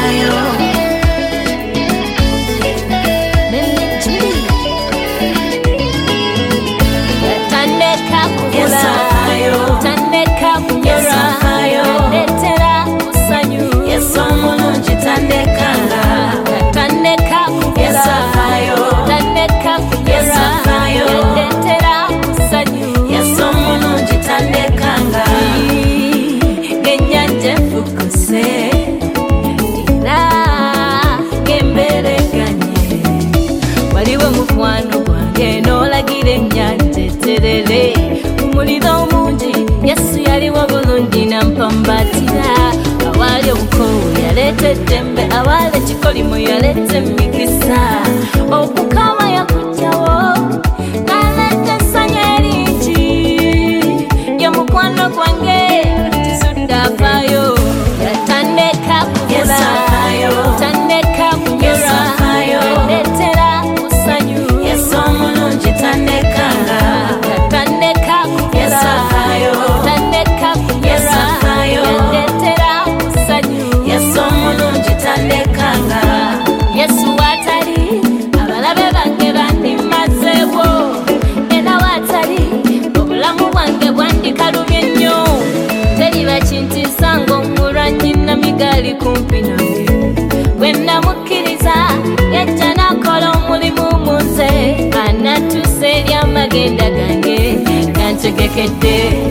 Yesu yali wabulungi nampambatira awali obukowu yaleta eddembe awali ekikolimu yaleta emikisa okukama yakujjawo naleta essanyu eringi ye mukwano gwange tizudde afaayo yatandika kugula tandika kunyura letera kusanyu Yesu omulungi tandekanga yatandika kugula tandika kunyura letera kusanyu Yesu omulungi tandekanga Yesu watali abalabe bange bandimazeewo era watali obulamu bwange bwandikalubye nnyo teriba kintiisa ng'omulwanyi namigaali kumpi nange bwe namukkiriza yajja nakola omulimu mu nze anatuusa eri amagenda gange gantegekedde